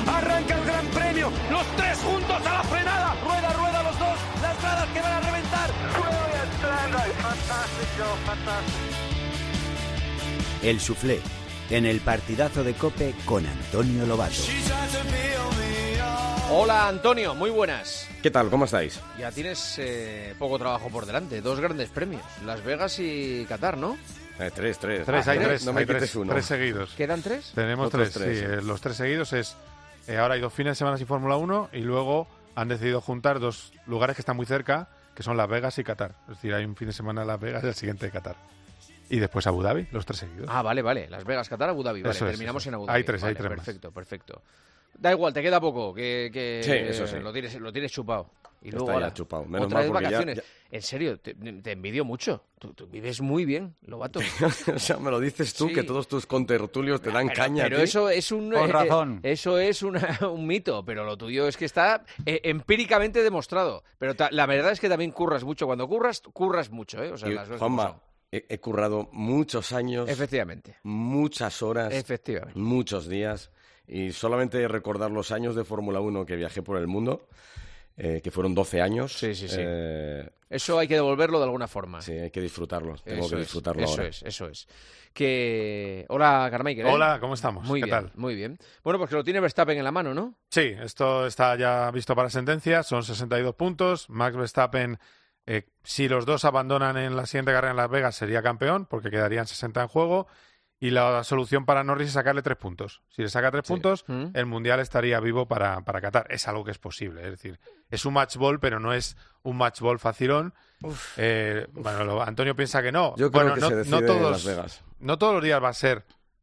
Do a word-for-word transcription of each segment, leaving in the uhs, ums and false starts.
Arranca el Gran Premio, los tres juntos a la frenada. Rueda, rueda los dos, las gradas que van a reventar. El Soufflé, en el partidazo de COPE con Antonio Lobato. Hola Antonio, muy buenas. ¿Qué tal? ¿Cómo estáis? Ya tienes eh, poco trabajo por delante, dos grandes premios, Las Vegas y Qatar, ¿no? Eh, tres, tres. Tres, ah, hay tres, tres, no me hay quites tres, uno. tres seguidos. ¿Quedan tres? Tenemos Otros tres, tres, sí. sí. eh, Los tres seguidos es... Eh, ahora hay dos fines de semana sin Fórmula uno y luego han decidido juntar dos lugares que están muy cerca, que son Las Vegas y Qatar. Es decir, hay un fin de semana en Las Vegas y el siguiente de Qatar. Y después Abu Dhabi, los tres seguidos. Ah, vale, vale. Las Vegas, Qatar, Abu Dhabi. Vale, Eso es, terminamos eso es. en Abu Dhabi. Hay tres, Vale, hay tres más. Perfecto, perfecto. Da igual, te queda poco, que, que Sí, eso sí. lo tienes, lo tienes chupado. Y Está luego ya ahora, chupado. Menos otra mal, vez porque ya- vacaciones. ya- En serio, te, te envidio mucho. Tú, tú vives muy bien, Lobato. O sea, me lo dices tú, Sí. que todos tus contertulios te dan Pero, caña. pero a ti. eso es un Con eh, razón. eh, eso es una- un mito, pero lo tuyo es que está eh, empíricamente demostrado. Pero ta- la verdad es que también curras mucho. Cuando curras, curras mucho, ¿eh? O sea, Y, las cosas como Juanma, son. he, he currado muchos años, Efectivamente, muchas horas, efectivamente. muchos días, y solamente recordar los años de Fórmula uno que viajé por el mundo, eh, que fueron doce años. Sí, sí, sí. eh, Eso hay que devolverlo de alguna forma. sí, hay que disfrutarlo. Tengo Eso que es, disfrutarlo eso ahora. es, eso es. Que... Hola, Carmichael. ¿eh? Hola, ¿cómo estamos? Muy ¿Qué bien, tal? muy bien. Bueno, pues que lo tiene Verstappen en la mano, ¿no? Sí, esto está ya visto para sentencia, son sesenta y dos puntos. Max Verstappen, eh, si los dos abandonan en la siguiente carrera en Las Vegas, sería campeón, porque quedarían sesenta en juego. Y la solución para Norris es sacarle tres puntos. Si le saca tres Sí. puntos, ¿Mm? el Mundial estaría vivo para, para Qatar. Es algo que es posible, es decir, es un match ball, pero no es un match ball facilón. Eh, bueno, lo- Antonio piensa que no. Yo creo bueno, que no, se no decide en todos, Las Vegas. no todos los días va a ser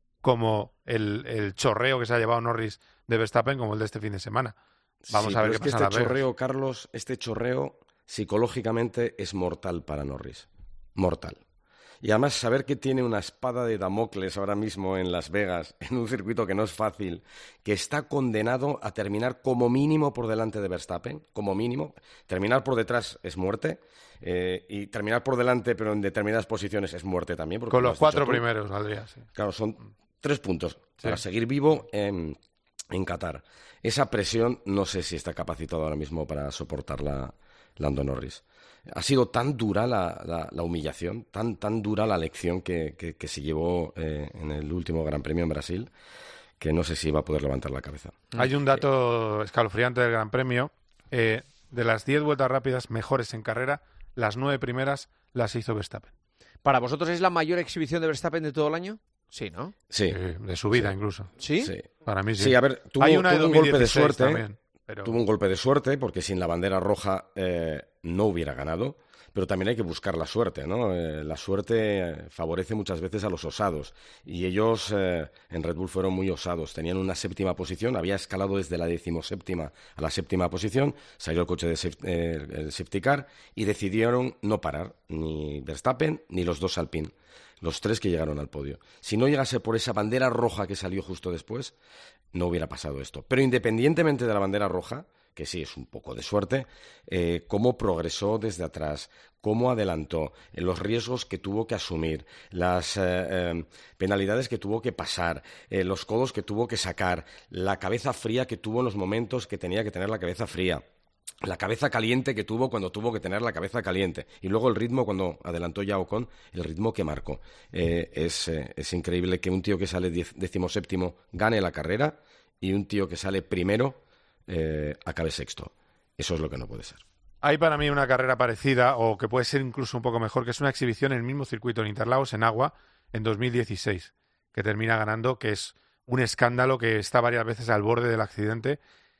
como el, el chorreo que se ha llevado Norris de Verstappen como el de este fin de semana. Vamos Sí, a ver pero qué es que pasa en este Las Vegas. chorreo, Carlos, este chorreo psicológicamente es mortal para Norris. Mortal. Y además saber que tiene una espada de Damocles ahora mismo en Las Vegas, en un circuito que no es fácil, que está condenado a terminar como mínimo por delante de Verstappen, como mínimo. Terminar por detrás es muerte, eh, y terminar por delante pero en determinadas posiciones es muerte también. porque Con lo los has dicho cuatro tú. primeros valdría, sí. Claro, son tres puntos Sí. para seguir vivo en, en Qatar. Esa presión no sé si está capacitado ahora mismo para soportarla Lando Norris. Ha sido tan dura la, la, la humillación, tan, tan dura la lección que, que, que se llevó eh, en el último Gran Premio en Brasil, que no sé si va a poder levantar la cabeza. Hay un dato escalofriante del Gran Premio. Eh, de las diez vueltas rápidas mejores en carrera, las nueve primeras las hizo Verstappen. ¿Para vosotros es la mayor exhibición de Verstappen de todo el año? Sí, ¿no? Sí, Eh, de su vida Sí. incluso. ¿Sí? sí. Para mí sí. Sí, a ver, tuvo, Hay una de tuvo un golpe de dos mil dieciséis suerte. también, pero... Tuvo un golpe de suerte porque sin la bandera roja eh, no hubiera ganado, pero también hay que buscar la suerte, ¿no? Eh, la suerte eh, favorece muchas veces a los osados y ellos eh, en Red Bull fueron muy osados. Tenían una séptima posición, había escalado desde la decimoséptima a la séptima posición, salió el coche de saf- eh, el safety car y decidieron no parar, ni Verstappen ni los dos Alpine. Los tres que llegaron al podio. Si no llegase por esa bandera roja que salió justo después, no hubiera pasado esto. Pero independientemente de la bandera roja, que sí es un poco de suerte, eh, cómo progresó desde atrás, cómo adelantó, eh, los riesgos que tuvo que asumir, las eh, eh, penalidades que tuvo que pasar, eh, los codos que tuvo que sacar, la cabeza fría que tuvo en los momentos que tenía que tener la cabeza fría. La cabeza caliente que tuvo cuando tuvo que tener la cabeza caliente. Y luego el ritmo cuando adelantó ya Ocon, el ritmo que marcó. Eh, es, eh, es increíble que un tío que sale diez, decimoséptimo gane la carrera y un tío que sale primero eh, acabe sexto. Eso es lo que no puede ser. Hay para mí una carrera parecida, o que puede ser incluso un poco mejor, que es una exhibición en el mismo circuito en Interlagos, en agua, en dos mil dieciséis, que termina ganando, que es un escándalo que está varias veces al borde del accidente.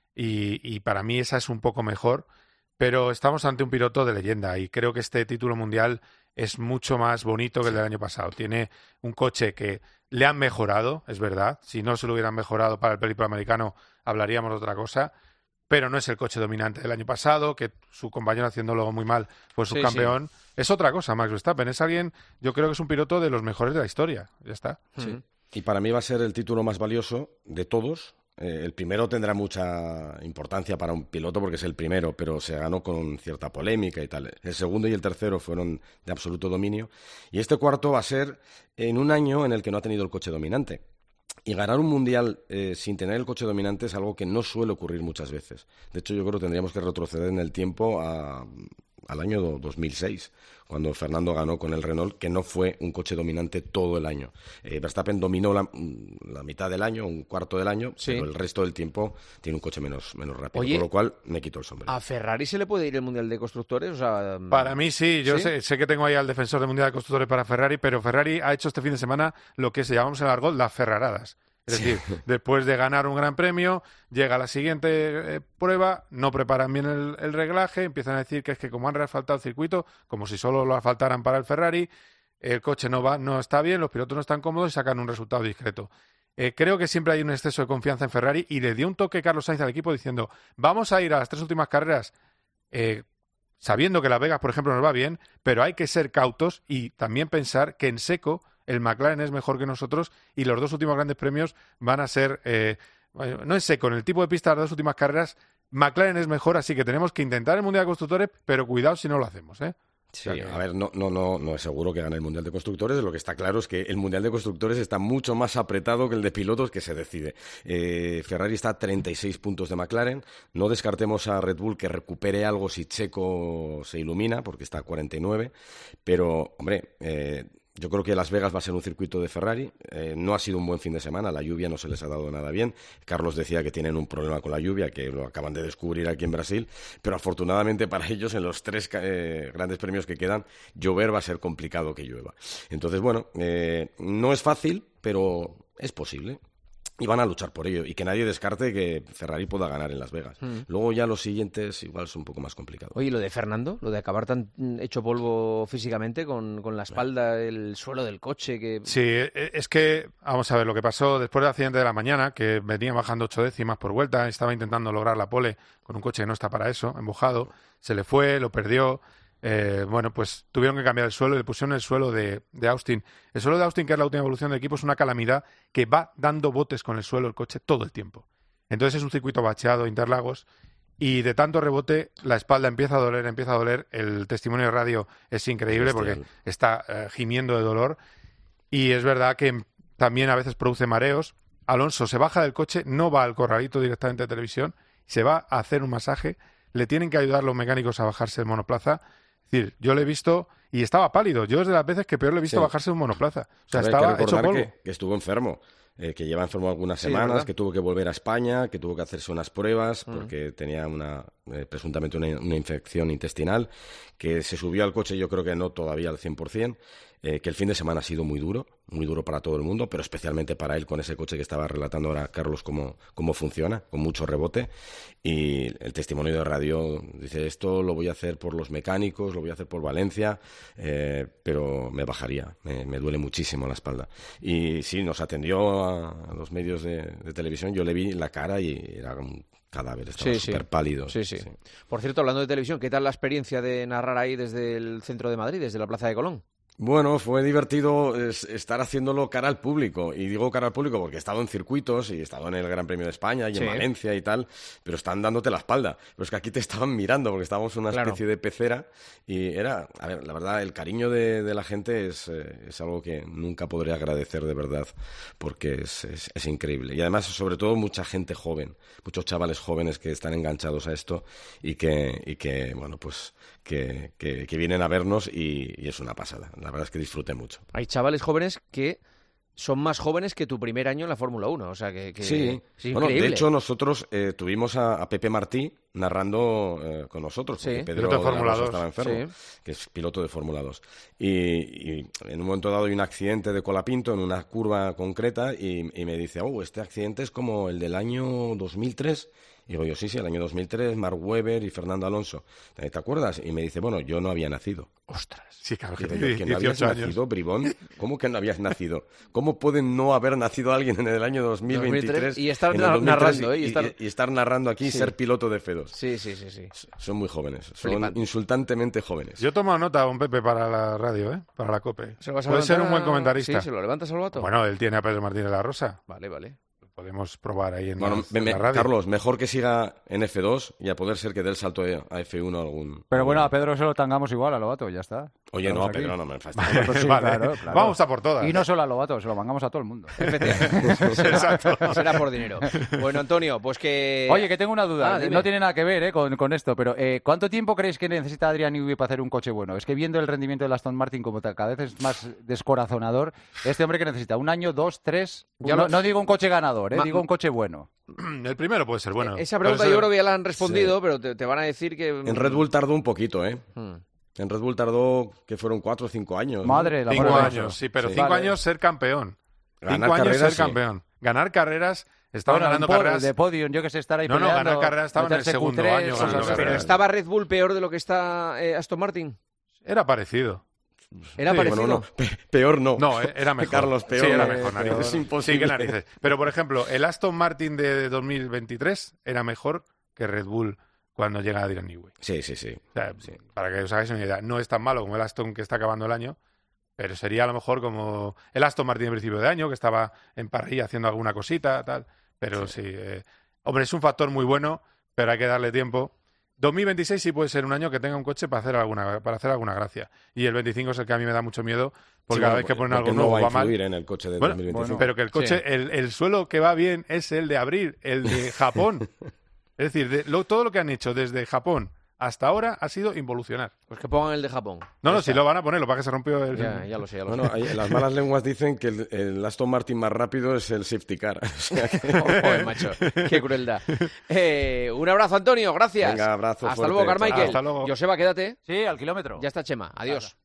Y, y para mí esa es un poco mejor, pero estamos ante un piloto de leyenda y creo que este título mundial es mucho más bonito que el del año pasado. Tiene un coche que le han mejorado, es verdad. Si no se lo hubieran mejorado para el periplo americano hablaríamos de otra cosa, pero no es el coche dominante del año pasado, que su compañero haciéndolo muy mal fue Sí, subcampeón. Es otra cosa, Max Verstappen. Es alguien, yo creo que es un piloto de los mejores de la historia. Ya está. Sí. Y para mí va a ser el título más valioso de todos. Eh, el primero tendrá mucha importancia para un piloto porque es el primero, pero se ganó con cierta polémica y tal. El segundo y el tercero fueron de absoluto dominio. Y este cuarto va a ser en un año en el que no ha tenido el coche dominante. Y ganar un mundial eh, sin tener el coche dominante es algo que no suele ocurrir muchas veces. De hecho, yo creo que tendríamos que retroceder en el tiempo a, al año dos mil seis, cuando Fernando ganó con el Renault, que no fue un coche dominante todo el año. Eh, Verstappen dominó la, la mitad del año, un cuarto del año, sí. pero el resto del tiempo tiene un coche menos, menos rápido. Oye, con lo cual me quito el sombrero. ¿A Ferrari se le puede ir el Mundial de Constructores? O sea, para mí sí, yo ¿sí? Sé, sé que tengo ahí al defensor del Mundial de Constructores para Ferrari, pero Ferrari ha hecho este fin de semana lo que se llamamos en el argot las ferraradas. Es decir, sí. después de ganar un gran premio, llega la siguiente eh, prueba, no preparan bien el, el reglaje, empiezan a decir que es que como han reasfaltado el circuito, como si solo lo asfaltaran para el Ferrari, el coche no va, no está bien, los pilotos no están cómodos y sacan un resultado discreto. Eh, creo que siempre hay un exceso de confianza en Ferrari y le dio un toque Carlos Sainz al equipo diciendo, vamos a ir a las tres últimas carreras eh, sabiendo que Las Vegas, por ejemplo, nos va bien, pero hay que ser cautos y también pensar que en seco el McLaren es mejor que nosotros y los dos últimos grandes premios van a ser, eh, bueno, no en seco, en el tipo de pista de las dos últimas carreras, McLaren es mejor, así que tenemos que intentar el Mundial de Constructores, pero cuidado si no lo hacemos, ¿eh? Sí, a ver, no, no, no, no es seguro que gane el Mundial de Constructores. Lo que está claro es que el Mundial de Constructores está mucho más apretado que el de pilotos, que se decide. Eh, Ferrari está a treinta y seis puntos de McLaren. No descartemos a Red Bull que recupere algo si Checo se ilumina, porque está a cuarenta y nueve. Pero, hombre, eh, yo creo que Las Vegas va a ser un circuito de Ferrari. Eh, no ha sido un buen fin de semana, la lluvia no se les ha dado nada bien. Carlos decía que tienen un problema con la lluvia, que lo acaban de descubrir aquí en Brasil, pero afortunadamente para ellos en los tres eh, grandes premios que quedan, llover va a ser complicado que llueva. Entonces, bueno, eh, no es fácil, pero es posible. Y van a luchar por ello, y que nadie descarte que Ferrari pueda ganar en Las Vegas. Mm. Luego ya los siguientes igual son un poco más complicados. Oye, lo de Fernando, lo de acabar tan hecho polvo físicamente, con, con la espalda, el suelo del coche... que Sí, es que, vamos a ver, lo que pasó después del accidente de la mañana, que venía bajando ocho décimas por vuelta, estaba intentando lograr la pole con un coche que no está para eso, embujado, se le fue, lo perdió... Eh, bueno, pues tuvieron que cambiar el suelo y le pusieron el suelo de, de Austin. El suelo de Austin, que es la última evolución del equipo, es una calamidad que va dando botes con el suelo el coche todo el tiempo. Entonces es un circuito bacheado, Interlagos, y de tanto rebote la espalda empieza a doler, empieza a doler. El testimonio de radio es increíble porque está eh, gimiendo de dolor. Y es verdad que también a veces produce mareos. Alonso se baja del coche, no va al corralito directamente de televisión, se va a hacer un masaje. Le tienen que ayudar los mecánicos a bajarse del monoplaza. Es decir, yo le he visto y estaba pálido. Yo es de las veces que peor le he visto sí. bajarse de un monoplaza. O sea, ver, estaba hecho polvo. Que, que estuvo enfermo, eh, que lleva enfermo algunas sí, semanas, ¿verdad? Que tuvo que volver a España, que tuvo que hacerse unas pruebas uh-huh. porque tenía una eh, presuntamente una, una infección intestinal, que se subió al coche, yo creo que no todavía al cien por ciento. Eh, que el fin de semana ha sido muy duro, muy duro para todo el mundo, pero especialmente para él con ese coche que estaba relatando ahora Carlos cómo, cómo funciona, con mucho rebote. Y el testimonio de radio dice, esto lo voy a hacer por los mecánicos, lo voy a hacer por Valencia, eh, pero me bajaría, me, me duele muchísimo la espalda. Y sí, nos atendió a, a los medios de, de televisión, yo le vi la cara y era un cadáver, estaba sí, súper sí. pálido. Sí, sí. sí. Por cierto, hablando de televisión, ¿qué tal la experiencia de narrar ahí desde el centro de Madrid, desde la Plaza de Colón? Bueno, fue divertido es, estar haciéndolo cara al público. Y digo cara al público porque he estado en circuitos y he estado en el Gran Premio de España y sí. en Valencia y tal, pero están dándote la espalda. Pero es que aquí te estaban mirando porque estábamos en una claro. especie de pecera y era, a ver, la verdad, el cariño de, de la gente es, eh, es algo que nunca podré agradecer de verdad porque es, es, es increíble. Y además, sobre todo, mucha gente joven, muchos chavales jóvenes que están enganchados a esto y que, y que bueno, pues que, que, que vienen a vernos y, y es una pasada. La verdad es que disfruté mucho. Hay chavales jóvenes que son más jóvenes que tu primer año en la Fórmula uno, o sea que, que sí, es bueno, de hecho nosotros eh, tuvimos a, a Pepe Martí narrando eh, con nosotros, porque sí. Pedro piloto de Fórmula dos estaba enfermo, sí. que es piloto de Fórmula dos. Y, y en un momento dado hay un accidente de Colapinto en una curva concreta y, y me dice, oh, este accidente es como el del año dos mil tres. Y digo yo, sí, sí, el año dos mil tres, Mark Webber y Fernando Alonso. ¿Te acuerdas? Y me dice, bueno, yo no había nacido. ¡Ostras! Sí, claro, que, digo, ¿que no habías años. nacido, bribón? ¿Cómo que no habías nacido? ¿Cómo puede no haber nacido alguien en el año dos mil veintitrés? Y estar narrando, ¿eh? Y, y, estar... y, y estar narrando aquí y sí. ser piloto de F dos. Sí, sí, sí, sí. Son muy jóvenes, son Flipante. insultantemente jóvenes. Yo tomo nota a un Pepe para la radio, ¿eh? Para la COPE. ¿Se lo vas a Puede ser un buen a... comentarista. Sí, ¿se lo levantas al vato? Bueno, él tiene a Pedro Martínez La Rosa. Vale, vale. podemos probar ahí en, Bueno, las- me- en me- la radio. Carlos, mejor que siga en F dos y a poder ser que dé el salto a F uno algún... Pero bueno, a Pedro se lo tangamos igual, a Lobato, ya está. Oye, no, Estamos a aquí. Pedro no me fastidies. Pues sí, Vale. claro, claro. Vamos a por todas. Y no solo a Lobato, se lo mangamos a todo el mundo. será, será por dinero. Bueno, Antonio, pues que... Oye, que tengo una duda. Ah, dime. No tiene nada que ver eh, con, con esto, pero eh, ¿cuánto tiempo creéis que necesita Adrian Newey para hacer un coche bueno? Es que viendo el rendimiento del Aston Martin como ta- cada vez es más descorazonador, este hombre que necesita un año, dos, tres... Ya no, lo- no digo un coche ganador, eh, Ma- digo un coche bueno. El primero puede ser bueno. Esa Puede pregunta ser- yo creo que ya la han respondido, pero te, te van a decir que... En Red Bull tardó un poquito, ¿eh? Hmm. En Red Bull tardó, que fueron cuatro o cinco años. ¿no? Madre, la Cinco madre de años, Dios. sí, pero Sí. cinco Vale. años ser campeón. Ganar cinco años carreras, ser sí. campeón. Ganar carreras, estaban Bueno, ganando un po- carreras. de podium, yo que sé, estar ahí No, no, peleando, ganar carreras estaba en el meterse segundo Q tres, año cosas ganando así. Pero carreras. ¿estaba Red Bull peor de lo que está eh, Aston Martin? Era parecido. ¿Era Sí, parecido? Bueno, no, pe- peor no. No, eh, era mejor. Carlos, peor. Sí, era eh, mejor, peor. narices. Es imposible. Sí, que narices. Pero, por ejemplo, el Aston Martin de dos mil veintitrés era mejor que Red Bull cuando llega Adrian Newey. Sí, sí, sí. O sea, Sí. para que os hagáis una idea, no es tan malo como el Aston que está acabando el año, pero sería a lo mejor como el Aston Martin de principio de año, que estaba en parrilla haciendo alguna cosita, tal. Pero sí, eh, hombre, es un factor muy bueno, pero hay que darle tiempo. dos mil veintiséis sí puede ser un año que tenga un coche para hacer alguna, para hacer alguna gracia. Y el veinticinco es el que a mí me da mucho miedo, porque Sí, cada bueno, vez que ponen porque algo no nuevo va a va mal. influir en el coche de Bueno, dos mil veinticinco. Pero que el coche, Sí. el, el suelo que va bien es el de abril, el de Japón. Es decir, de- lo- todo lo que han hecho desde Japón hasta ahora ha sido involucionar. Pues que pongan el de Japón. No, no, Ya si está. lo van a poner, lo para que se rompió el... Ya, ya lo sé, ya lo Bueno, sé. hay- las malas lenguas dicen que el, el Aston Martin más rápido es el safety car. O sea que- Joder, macho, qué crueldad. Eh, un abrazo, Antonio, gracias. Venga, abrazo Hasta fuerte. luego, Carmichael. Hasta luego. Joseba, quédate. Sí, al kilómetro. Ya está Chema. Adiós.